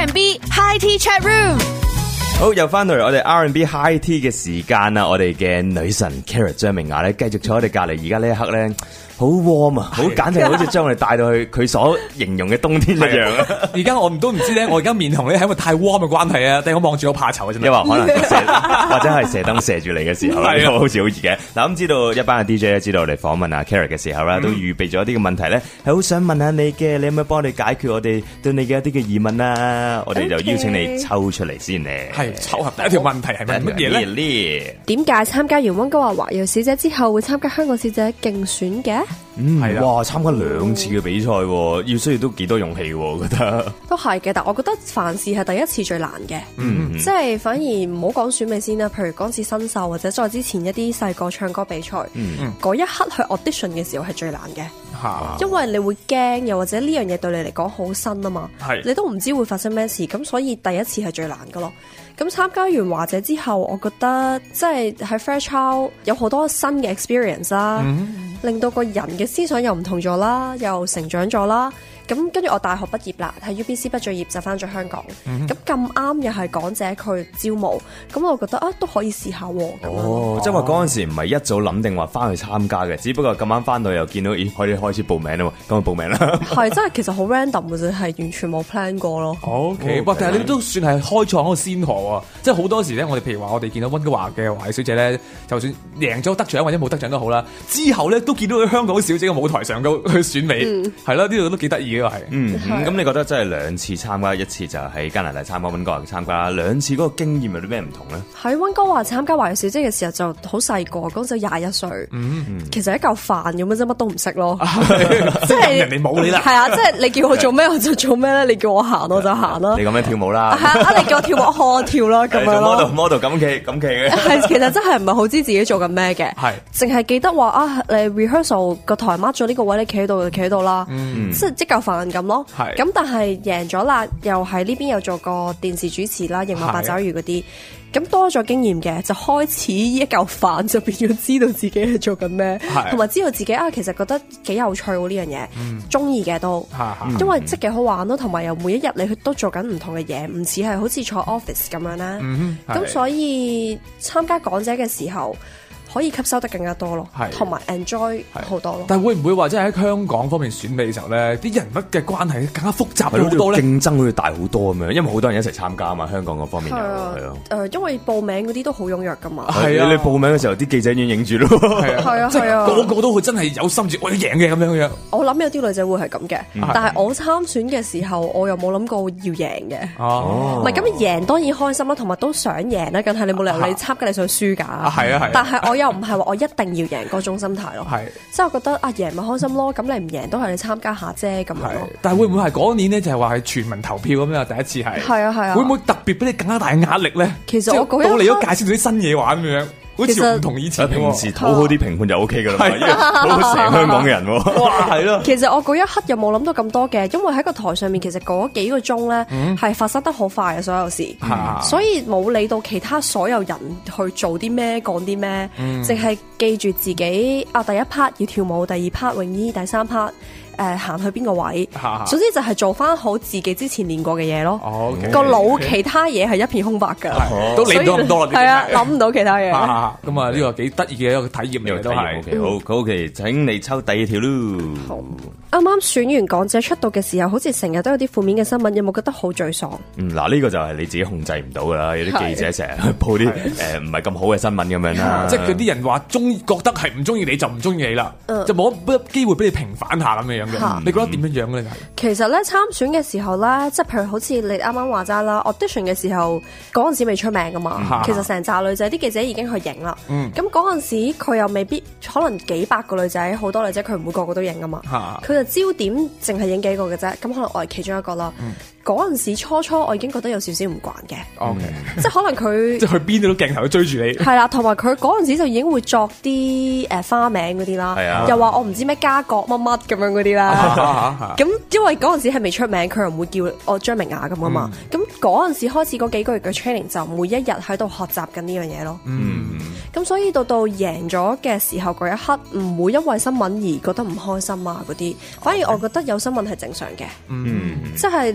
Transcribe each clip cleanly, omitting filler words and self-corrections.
R&B High Tea Chat Room。 好，又翻到嚟我哋 R&B High Tea 嘅時間啦！我哋嘅女神 Carrot 張明雅咧，繼續坐喺我哋隔離。而家呢一刻咧，好 warm 啊，好簡直好似將我哋帶到去佢所形容嘅冬天一樣啊！ 而家我都唔知咧，我而家面紅咧係因為太 warm 嘅關係啊，定我望住我怕醜啊？真係， 因為可能或者係射燈射住你嘅時候咧，好似好熱嘅。嗱咁知道一班嘅 DJ 咧，知道我哋訪問阿 Carrot 嘅時候啦，都預備咗一啲嘅問題咧，係好想問下你嘅，你有冇幫我哋解決我哋對你嘅一啲嘅疑問啊？我哋就邀請你抽出嚟先咧。 係抽合第一條問題係乜嘢咧？ 點解參加完溫哥華華裔小姐之後會參加香港小姐競選嘅？ 係啦，哇！參加2次嘅比賽，要需要都幾多勇氣，我覺得都係嘅，但我覺得凡事係第一次最難嘅，即係反而唔好講選美先啦。譬如嗰次新秀或者再之前一啲細個唱歌比賽，嗰一刻去 audition 嘅時候係最難嘅，因為你會驚，又或者呢樣嘢對你嚟講好新啊嘛，你都唔知會發生咩事，咁所以第一次係最難噶咯。咁參加完華姐之後，我覺得即係喺 Fairchild 有好多新嘅 experience 啦，令到個人嘅思想又唔同咗啦，又成長咗啦。咁跟住我大學畢業啦，喺 UBC 畢咗業就翻咗香港。咁咁啱又係港姐佢招募，咁我覺得都可以試下喎。 即係話嗰陣時唔係一早諗定話翻去參加嘅，只不過咁啱翻到又見到可以開始報名啦嘛，咁就報名啦。 係真係其實好 random 嘅啫，係完全冇 plan 過咯。 OK，但係你都算係開創一個先河喎。即係好多時咧，我哋譬如話我哋見到溫哥華嘅華裔小姐咧，就算贏咗得獎或者冇得獎都好啦，之後咧都見到佢香港小姐嘅舞台上去選美，係咯，呢度都幾得意嘅係。 咁你覺得真係2次參加，一次就喺加拿大參加，溫哥華參加，2次嗰個經驗有啲咩唔同咧？ 喺溫哥華參加華裔小姐嘅時候就好細個，嗰陣21歲，其實一嚿飯咁樣啫，乜都唔識咯，即係人哋冇你啦。 係啊，即係你叫我做咩我就做咩咧，你叫我行我就行啦。 你咁樣跳舞啦， 你叫我跳我我跳啦咁樣咯。 model 咁企嘅， 係其實真係唔係好知自己做緊咩嘅，淨係記得話你 rehearsal 個台 mark 咗呢個位，你企喺度就企喺度啦，即係即嚿飯咁咯。咁但係贏咗啦，又喺呢邊又做過電視主持啦，熒幕八爪魚嗰啲，咁多咗經驗嘅，就開始一嚿飯就變咗知道自己係做緊咩，同埋知道自己其實覺得幾有趣喎呢樣嘢，中意嘅都，因為即係幾好玩咯，同埋又每一日你都做緊唔同嘅嘢，唔似係好似坐 office 咁樣啦，咁所以參加港姐嘅時候，可以吸收得更加多咯，同埋 enjoy 好多咯。 但係會唔會話即係喺香港方面選美嘅時候咧，啲人物嘅關係更加複雜好多咧？ 競爭會大好多咁樣，因為好多人一齊參加啊嘛。香港嗰方面係啊， 因為報名嗰啲都好踴躍噶嘛。 係啊，你報名嘅時候，啲記者已經影住咯。 係啊， 個個都會真係有心住我要贏嘅咁樣樣。 我諗有啲女仔會係咁嘅，但係我參選嘅時候，我又冇諗過要贏嘅。唔係咁贏當然開心啦，同埋都想贏啦，梗係你冇理由你參加你想輸㗎。但係我又唔係話我一定要贏嗰種心態咯。即係我覺得贏咪開心咯，咁你唔贏都係你參加下啫咁樣咯。 但係會唔會係嗰年咧就係話係全民投票咁樣？第一次係。係啊。 會唔會特別俾你更加大嘅壓力咧？ 其實我嗰到你都介紹到啲新嘢玩咁樣。好似唔同以前， 平時討好啲評判就 O K 噶啦，因為討好成香港嘅人喎。哇，係咯。 其實我嗰一刻又冇諗到咁多嘅，因為喺個台上面，其實嗰幾個鐘咧係發生得好快嘅所有事，所以冇理到其他所有人去做啲咩講啲咩，淨係記住自己第一 part 要跳舞，第二 part 泳衣，第三 part。行去邊個位，總之就係做翻好自己之前練過嘅嘢咯。個腦其他嘢係一片空白㗎， 都理唔到咁多啦。 係啊，諗唔到其他嘢。 咁啊，呢個幾得意嘅一個體驗嚟都係。 好，OK，請你抽第二條咯。 好，啱啱選完港姐出道嘅時候，好似成日都有啲負面嘅新聞，有冇覺得好沮喪？ 嗱，呢個就係你自己控制唔到㗎啦。有啲記者成日去報啲唔係咁好嘅新聞咁樣啦。 即係佢啲人話覺得係唔中意你就唔中意你啦，就冇機會俾你平反下咁樣樣。你覺得點樣樣咧？ 其實咧參選嘅時候咧，即係譬如好似你啱啱話齋啦 ，audition 嘅時候嗰陣時未出名噶嘛，其實成紮女仔啲記者已經去影啦。咁嗰陣時佢又未必可能幾百個女仔，好多女仔佢唔會個個都影噶嘛。佢就焦點淨係影幾個嘅啫，咁可能我係其中一個啦。嗰陣時初我已經覺得有少少唔慣嘅，即係可能佢即係去邊度都鏡頭都追住你。 係啦，同埋佢嗰陣時就已經會作啲花名嗰啲啦，又話我唔知咩家國乜乜咁樣嗰啲啦。咁因為嗰陣時係未出名，佢又唔會叫我張明雅咁啊嘛。咁嗰陣時開始嗰幾個月嘅 training 就每一日喺度學習緊呢樣嘢咯。咁所以到贏咗嘅時候嗰一刻，唔會因為新聞而覺得唔開心啊嗰啲，反而我覺得有新聞係正常嘅。即係你選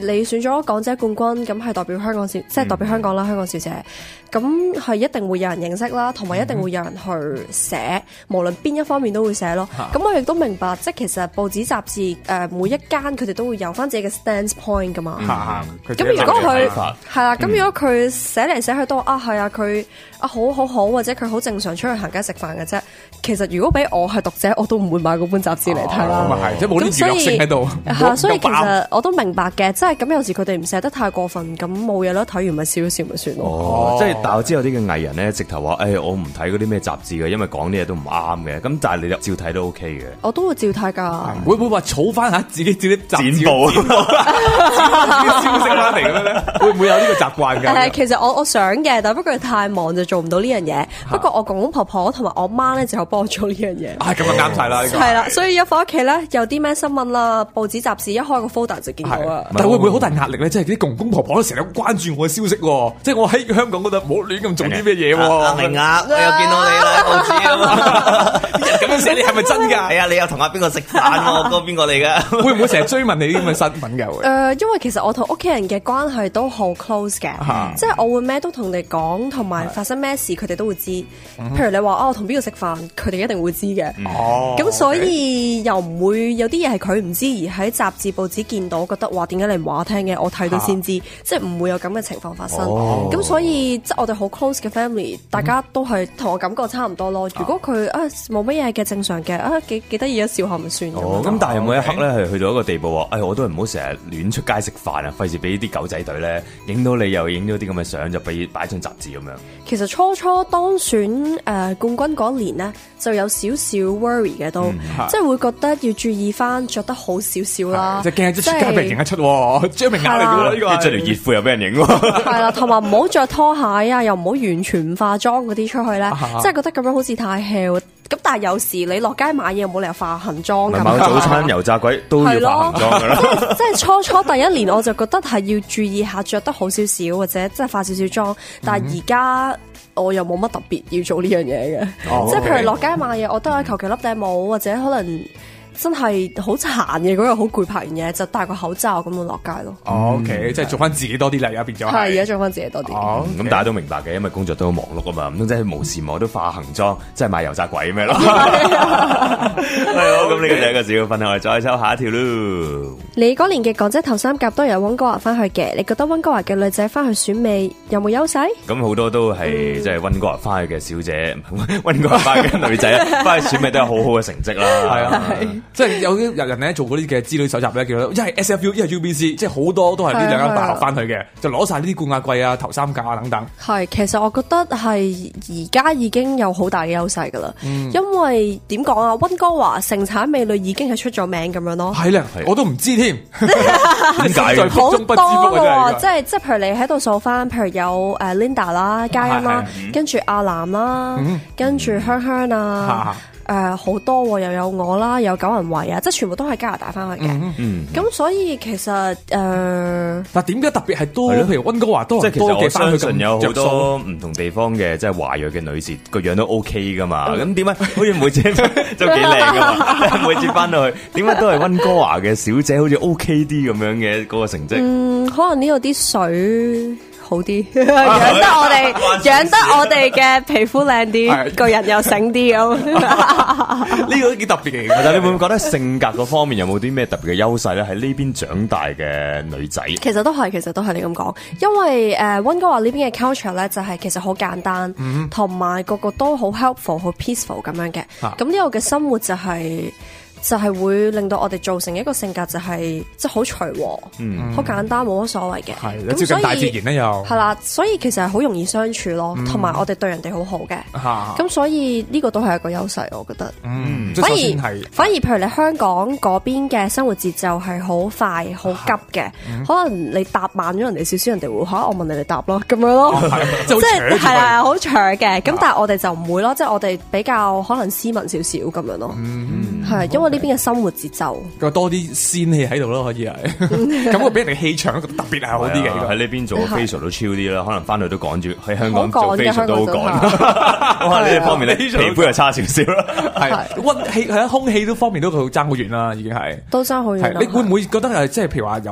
咗港姐冠軍，咁係代表香港即係代表香港啦，香港小姐。咁係一定會有人認識啦，同埋一定會有人去寫，無論邊一方面都會寫咯。咁我亦都明白，即係其實報紙雜誌每一間佢哋都會有翻自己嘅 stance point 噶嘛。咁如果佢係啦，咁如果佢寫嚟寫去都係啊，佢好好好，或者佢好正常出去行街食飯嘅啫。其實如果俾我係讀者，我都唔會買嗰本雜誌嚟睇啦。 咁係，即係冇啲娛樂性喺度。 所以其實我都明白嘅，即係咁有時佢哋唔寫得太過分，咁冇嘢啦，睇完咪笑一笑咪算咯。 即係但我知有啲嘅藝人咧，直頭話我唔睇嗰啲咩雜誌嘅，因為講啲嘢都唔啱嘅。咁但係你照睇都 OK 嘅。 我都會照睇㗎。 會唔會話儲翻下自己啲雜誌剪報啲消息翻嚟咁樣咧？會唔會有呢個習慣㗎？ 其實我想嘅，但不過太忙就做唔到呢樣嘢。不過我公公婆婆同埋我媽咧就有幫我做呢樣嘢。 咁就啱晒啦！ 係啦，所以一翻屋企咧，有啲咩新聞啦、報紙雜誌一開個 folder 就見到啦。 但會唔會好大壓力咧？即係啲公公婆婆都成日關注我嘅消息喎。即係我喺香港嗰度唔好亂咁做啲咩嘢喎。 阿明啊，我又見到你啦，報紙啊嘛。 咁樣寫你係咪真㗎？ 係啊，你又同阿邊個食飯喎？嗰邊個嚟㗎？ 會唔會成日追問你啲咁嘅新聞㗎？ 因為其實我同屋企人嘅關係都好 close 嘅，即係我會咩都同你講，同埋發生咩事佢哋都會知。譬如你話我同邊個食飯，佢哋一定會知嘅。咁所以又唔會有啲嘢係佢唔知，而喺雜誌報紙見到，覺得話點解你唔話我聽嘅？我睇到先知，即係唔會有咁嘅情況發生。咁所以即係我哋好 close 嘅 family，大家都係同我感覺差唔多咯。如果佢冇乜嘢嘅正常嘅幾得意啊，笑下咪算。 咁但係有冇一刻咧係去到一個地步話，我都唔好成日亂出街食飯啊，費事俾啲狗仔隊咧影到你又影咗啲咁嘅相，就俾擺張雜誌咁樣。 其實初當選冠軍嗰年呢，就有少少 worry 嘅都，即係會覺得要注意翻着得好少少啦， 即係驚出街俾人認得出，張明雅嚟㗎啦呢個， 着條熱褲又俾人影喎。係啦，同埋唔好着拖鞋啊，又唔好完全唔化妝嗰啲出去咧，即係覺得咁樣好似太 hea。咁但係有時你落街買嘢又冇理由化行妝㗎。 買早餐油炸鬼都要化行妝㗎啦。 即係初第一年我就覺得係要注意下着得好少少，或者即係化少少妝。但係而家我又冇乜特別要做呢樣嘢嘅，即係譬如落街買嘢，我都係求其笠頂帽，或者可能真係好殘嘅嗰日好攰，拍完嘢就戴個口罩咁樣落街咯。 OK，即係做翻自己多啲啦，而家變咗係而家做翻自己多啲。 咁大家都明白嘅，因為工作都好忙碌啊嘛，唔通真係無時無刻都化行妝，即係買油炸鬼咩咯？係好，咁呢個就係一個小分享，我哋再抽下一條咯。 你嗰年嘅港姐頭三甲都由溫哥華翻去嘅，你覺得溫哥華嘅女仔翻去選美有冇優勢？ 咁好多都係即係溫哥華翻去嘅小姐，溫哥華翻去嘅女仔翻去選美都有好好嘅成績啦。係啊。 即係有啲人咧做嗰啲嘅資料搜集咧，叫做一係 SFU， 一係 UBC， 即係好多都係呢兩間大學翻去嘅，就攞晒呢啲冠亞季啊、頭三甲啊等等。 係，其實我覺得係而家已經有好大嘅優勢噶啦，因為點講啊，溫哥華盛產美女已經係出咗名咁樣咯。 係咧，我都唔知添，點解好多喎？即係譬如你喺度數翻，譬如有Linda 啦、嘉欣啦，跟住阿南啦，跟住香香啊。好多又有我啦，有九人圍啊，即係全部都係加拿大翻去嘅。咁所以其實但點解特別係多？譬如溫哥華多， 即係其實我相信有好多唔同地方嘅即係華裔嘅女士個樣都 OK 噶嘛。咁點解好似每次都幾靚噶嘛？每次翻到去點解都係溫哥華嘅小姐好似 OK 啲咁樣嘅嗰個成績？ 可能呢度啲水好啲，養得我哋嘅皮膚靚啲，個人又醒啲咁。 呢個都幾特別嘅。 但係你會唔會覺得性格嗰方面有冇啲咩特別嘅優勢咧？喺呢邊長大嘅女仔，其實都係你咁講，因為溫哥華呢邊嘅 culture 咧就係其實好簡單，同埋個個都好 helpful、好 peaceful 咁樣嘅。咁呢個嘅生活就係會令到我哋造成一個性格就係即係好隨和，好簡單，冇乜所謂嘅。 係，接近大自然咧又係啦，所以其實係好容易相處咯，同埋我哋對人哋好好嘅。咁所以呢個都係一個優勢，我覺得。反而譬如你香港嗰邊嘅生活節奏係好快、好急嘅，可能你答慢咗人哋少少，人哋會我問你嚟答咯，咁樣咯，即係係啊，好長嘅。咁但係我哋就唔會咯，即係我哋比較可能斯文少少咁樣咯。係因為呢邊嘅生活節奏， 多啲仙氣喺度咯，可以係咁會俾人哋氣場特別係好啲嘅。 喺呢邊做 facial 都超啲啦，可能翻去都趕住喺香港做 facial 都好趕。哇！呢啲方面咧，皮膚又差少少啦。 係溫氣係啊，空氣都方面都佢爭好遠啦，已經係都爭好遠。 你會唔會覺得即係譬如話由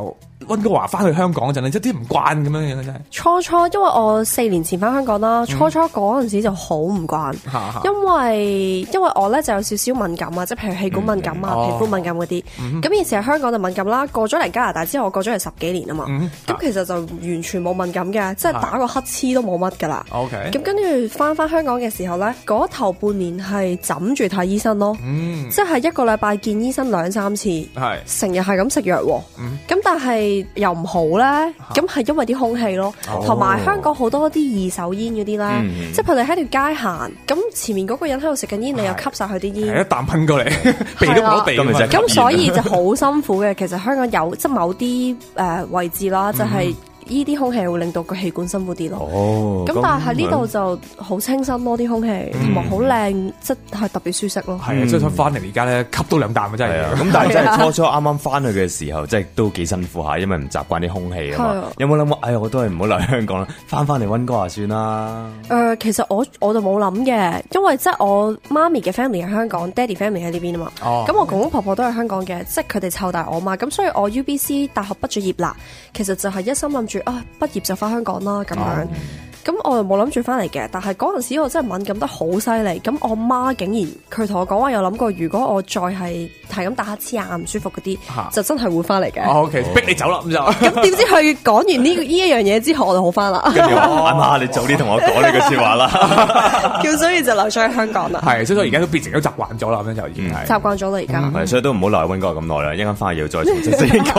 溫哥華翻去香港嗰陣咧，即係啲唔慣咁樣樣真係。 初因為我4年前翻香港啦，初嗰陣時就好唔慣，因為我咧就有少少敏感啊，即係譬如氣管敏感啊、皮膚敏感嗰啲。咁以前喺香港就敏感啦，過咗嚟加拿大之後，我過咗嚟10幾年啊嘛。咁其實就完全冇敏感嘅，即係打個乞嗤都冇乜噶啦。 OK。 咁跟住翻香港嘅時候咧，嗰頭半年係枕住睇醫生咯，即係一個禮拜見醫生2-3次，成日係咁食藥。咁但係又唔好咧，咁係因為啲空氣咯，同埋香港好多啲二手煙嗰啲咧，即係譬如你喺條街行，咁前面嗰個人喺度食緊煙，你又吸晒佢啲煙， 一啖噴過嚟，鼻都冇得鼻咁所以就好辛苦嘅。其實香港有即係某啲位置啦，就係呢啲空氣會令到個氣管辛苦啲咯。咁但係喺呢度就好清新咯，啲空氣同埋好靚，即係特別舒適咯。 係啊，即係翻嚟而家咧吸到2啖啊，真係。 咁但係真係初啱啱翻去嘅時候，即係都幾辛苦下，因為唔習慣啲空氣啊嘛。有冇諗過？哎呀，我都係唔好嚟香港啦，翻嚟溫哥華算啦。 其實我就冇諗嘅，因為即係我媽咪嘅 family 喺香港，爹哋 family 喺呢邊啊嘛。咁我公公婆婆都喺香港嘅，即係佢哋湊大我嘛。咁所以我 UBC 大學畢咗業啦，其實就係一心諗住畢業就翻香港啦咁樣。咁我又冇諗住翻嚟嘅，但係嗰陣時我真係敏感得好犀利。咁我媽竟然佢同我講話有諗過，如果我再係咁打乞嗤啊唔舒服嗰啲，就真係會翻嚟嘅。 OK，逼你走啦咁就。 咁點知佢講完呢一樣嘢之後，我就好翻啦。 跟住阿媽，你早啲同我講呢句說話啦。 叫所以就留咗喺香港啦。 係，所以而家都變成咗習慣咗啦，咁樣就已經係習慣咗啦而家。 係，所以都唔好留喺溫哥華咁耐啦，一陣間翻去要再重新適應。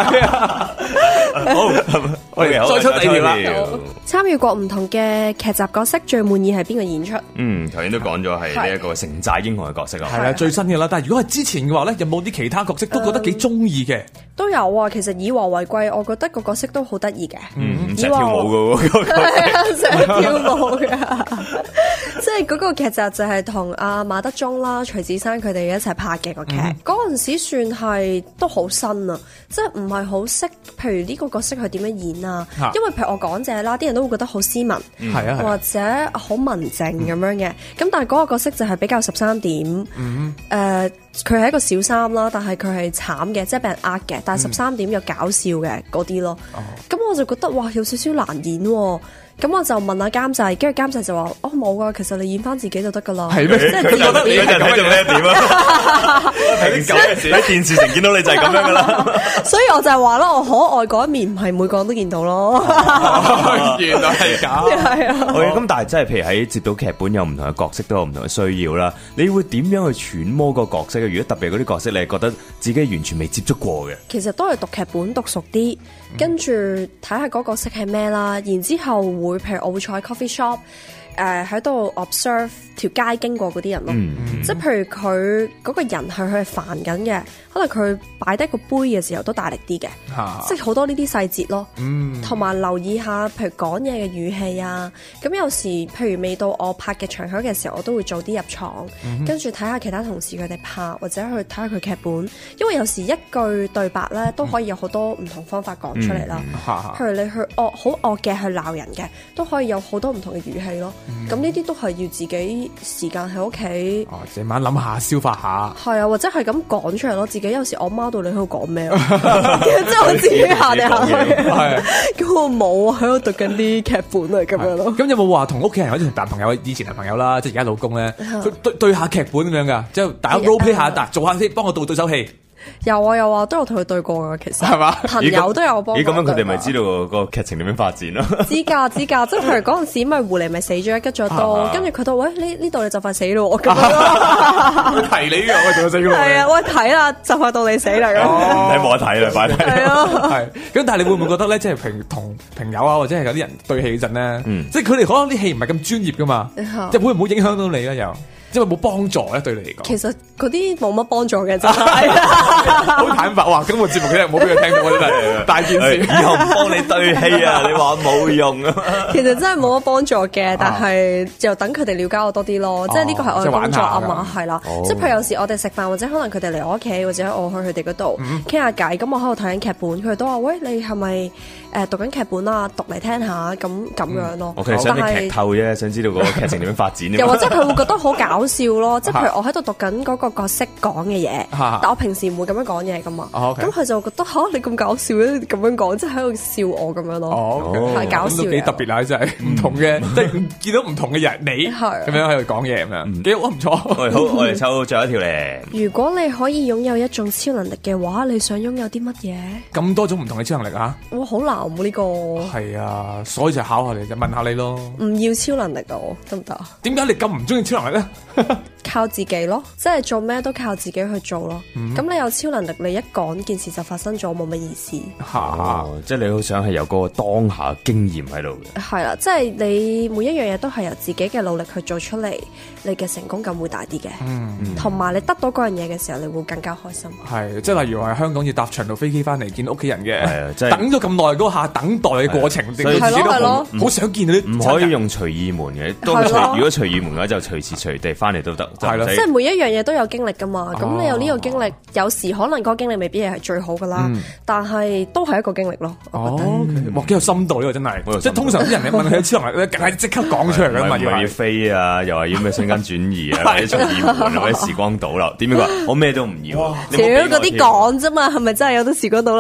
好，我哋再出第二條啦。 參與過唔同嘅劇集角色，最滿意係邊個演出？ 頭先都講咗係呢一個城寨英雄嘅角色啊， 係啦，最新嘅啦。但係如果係之前嘅話咧，有冇啲其他角色都覺得幾中意嘅？都有啊，其實以和為貴，我覺得個角色都好得意嘅。 成日跳舞嘅喎， 係啊，成日跳舞嘅。即係嗰個劇集就係同阿馬德鐘啦、徐子珊佢哋一齊拍嘅個劇。嗰陣時算係都好新啊，即係唔係好識。譬如呢個角色佢點樣演啊？因為譬如我港姐啦，啲人都會覺得好斯文，或者好文靜咁樣嘅。咁但係嗰個角色就係比較13點。佢係一個小三啦，但係佢係慘嘅，即係俾人呃嘅。但係13點又搞笑嘅嗰啲咯。咁我就覺得哇，有少少難演喎。咁我就問下監製，跟住監製就話：冇噶，其實你演翻自己就得噶啦。 係咩？ 即係佢覺得你係睇做咩點啊？喺電視城見到你就係咁樣噶啦。 所以我就係話咯，我可愛嗰一面唔係每個人都見到咯。 原來係咁。 係啊。 咁但係真係譬如喺接到劇本有唔同嘅角色都有唔同嘅需要啦，你會點樣去揣摩個角色嘅？如果特別嗰啲角色你係覺得自己完全未接觸過嘅， 其實都係讀劇本讀熟啲，跟住睇下嗰個角色係咩啦，然之後會譬如我會坐喺 coffee shop，喺度 observe 條街經過嗰啲人咯，即係譬如佢嗰個人佢係煩緊嘅，可能佢擺低個杯嘅時候都大力啲嘅，即係好多呢啲細節咯，同埋留意下譬如講嘢嘅語氣啊，咁有時譬如未到我拍嘅場口嘅時候，我都會早啲入廠，跟住睇下其他同事佢哋拍，或者去睇下佢劇本，因為有時一句對白咧都可以有好多唔同方法講出嚟啦，譬如你去好惡嘅去鬧人嘅，都可以有好多唔同嘅語氣咯。咁呢啲都係要自己時間喺屋企， 慢慢諗下消化下。 係啊，或者係咁講出嚟咯。自己有時我媽到你喺度講咩，即係我自己行嚟行去，咁我冇喺度讀緊啲劇本啊咁樣咯。 咁有冇話同屋企人或者同男朋友、以前男朋友啦，即係而家老公咧，對下劇本咁樣噶？即係大家 role play 下，做下先，幫我導對手戲。 有啊，都有同佢對過噶，其實係嘛， 朋友都有幫。 咁樣佢哋咪知道個劇情點樣發展咯？ 知㗎，即係譬如嗰陣時咪狐狸咪死咗，拮咗刀，跟住佢都喂呢度你就快死咯咁樣。 佢提你嘅，我就死咯。 係啊，喂睇啦，就快到你死啦咁。 你冇得睇啦，快啲。 係啊， 係。咁但係你會唔會覺得咧，即係同朋友啊，或者係有啲人對戲嗰陣咧，即係佢哋可能啲戲唔係咁專業噶嘛，即係會唔會影響到你咧又？因為冇幫助咧，對你嚟講。其實嗰啲冇乜幫助嘅，真係。 好坦白，哇！咁個節目真係冇俾佢聽到，真係大件事。 以後唔幫你對戲啊！你話冇用啊。 其實真係冇乜幫助嘅，但係就等佢哋了解我多啲咯。即係呢個係我嘅工作啊嘛，係啦。即係譬如有時我哋食飯，或者可能佢哋嚟我屋企，或者我去佢哋嗰度傾下偈。咁我喺度睇緊劇本，佢哋都話：喂，你係咪讀緊劇本啊？讀嚟聽下咁樣咯。 我其實想你劇透啫，想知道嗰個劇情點樣發展。 又或者佢會覺得好搞笑咯，即係譬如我喺度讀緊嗰個角色講嘅嘢，但我平時唔會咁樣講嘢噶嘛。咁佢就覺得你咁搞笑咧，咁樣講，即係喺度笑我咁樣咯。係搞笑，都幾特別啊！真係唔同嘅，即係見到唔同嘅人，你咁樣喺度講嘢咁樣，幾好唔錯。 好，我哋抽最後一條嚟。 如果你可以擁有一種超能力嘅話，你想擁有啲乜嘢？ 咁多種唔同嘅超能力啊！ 哇，好難喎呢個。 係啊，所以就考下你，就問下你咯。 唔要超能力啊，得唔得？ 點解你咁唔中意超能力咧？ 靠自己咯，即係做咩都靠自己去做咯。咁你有超能力，你一講件事就發生咗，冇乜意思。 即係你好想係有嗰個當下經驗喺度嘅。 係啦，即係你每一樣嘢都係由自己嘅努力去做出嚟，你嘅成功感會大啲嘅。同埋你得到嗰樣嘢嘅時候，你會更加開心。 係，即係例如話香港要搭長途飛機翻嚟見屋企人嘅，等咗咁耐嗰下等待嘅過程，所以自己都好想見你。 唔可以用隨意門嘅，如果隨意門嘅話，就隨時隨地翻嚟都得。 係啦， 即係每一樣嘢都有經歷噶嘛，咁你有呢個經歷，有時可能嗰個經歷未必係最好噶啦，但係都係一個經歷咯。 哇，幾有深度呢個真係，即係通常啲人你問佢超能力咧，梗係即刻講出嚟噶嘛， 又話要飛啊，又話要咩瞬間轉移啊，或者隨意門或者時光倒流，點樣話？我咩都唔要。 少嗰啲講啫嘛，係咪真係有得時光倒流？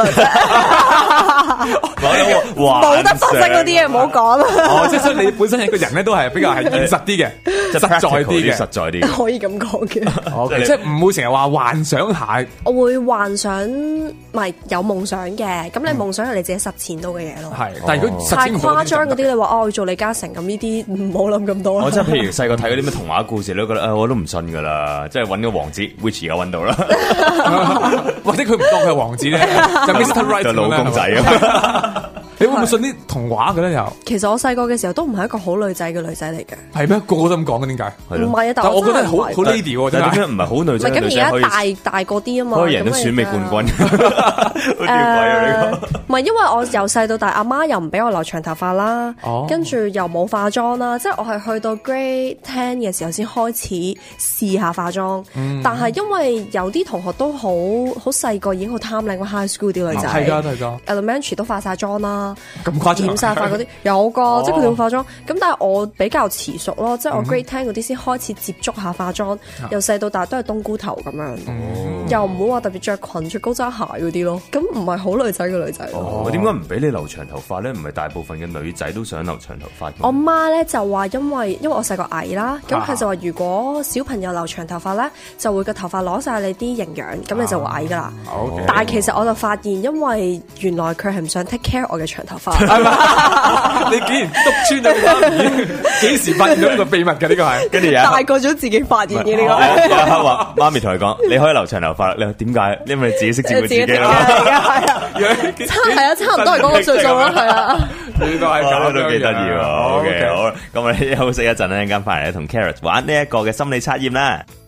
冇得分析嗰啲嘢，唔好講。 即係所以你本身係個人咧，都係比較係現實啲嘅，實在啲嘅， 實在啲。 可以咁講嘅， 即係唔會成日話幻想下。 我會幻想，咪有夢想嘅。咁你夢想係你自己實踐到嘅嘢咯。 係，但係如果太誇張嗰啲，你話我要做李嘉誠咁呢啲，唔好諗咁多啦。 我真係譬如細個睇嗰啲咩童話故事，你都覺得我都唔信噶啦，即係搵個王子 ，which 而家搵到啦， 或者佢唔當佢係王子咧，就 Mr. Right 就老公仔啊。 你會唔會信啲童話嘅咧？又其實我細個嘅時候都唔係一個好女仔嘅女仔嚟嘅。 係咩？個個都咁講嘅，點解？ 唔係啊， 但我覺得好 lady 喎，真係。 點解唔係好女仔？ 咁而家大個啲啊嘛， 可以贏到選美冠軍。好吊詭啊！呢個唔係因為我由細到大，阿媽又唔俾我留長頭髮啦，跟住又冇化妝啦，即係我係去到 Grade 10嘅時候先開始試下化妝。但係因為有啲同學都好細個已經好貪靚，high school 啲女仔係㗎 ，elementary 都化晒妝啦。 咁誇張？ 染晒髮嗰啲有個，即係佢哋會化妝。咁但係我比較遲熟咯，即係我 Grade 10嗰啲先開始接觸下化妝。由細到大都係冬菇頭咁樣，又唔會話特別着裙着高踭鞋嗰啲咯。咁唔係好女仔嘅女仔。 點解唔俾你留長頭髮咧？唔係大部分嘅女仔都想留長頭髮。 我媽咧就話因為我細個矮啦，咁佢就話如果小朋友留長頭髮咧，就會個頭髮攞晒你啲營養，咁你就會矮噶啦。但係其實我就發現，因為原來佢係唔想 take care 我嘅長頭髮。 你竟然篤穿咗媽咪，幾時發現咗呢個秘密嘅？呢個係跟住大個咗自己發現嘅呢個。 有一刻話媽咪同佢講，你可以留長頭髮。你話點解？因為你自己識照顧自己啦。 差唔多係嗰個歲數啦，係啊。 呢個係咁都幾得意喎。OK，好，咁我哋休息一陣咧，陣間翻嚟咧同 Carrot 玩呢一個嘅心理測驗啦。